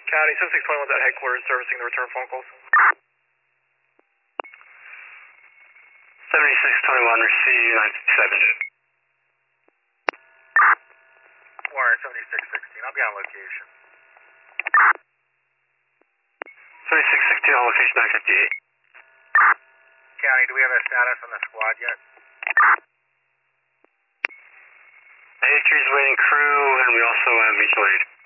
County, 7621 at headquarters, servicing the return phone calls. 7621, receive 967. Warren, 7616, I'll be on location. 7616 on location 958. County, do we have a status on the squad yet? A3's waiting crew, and we also have mutual aid.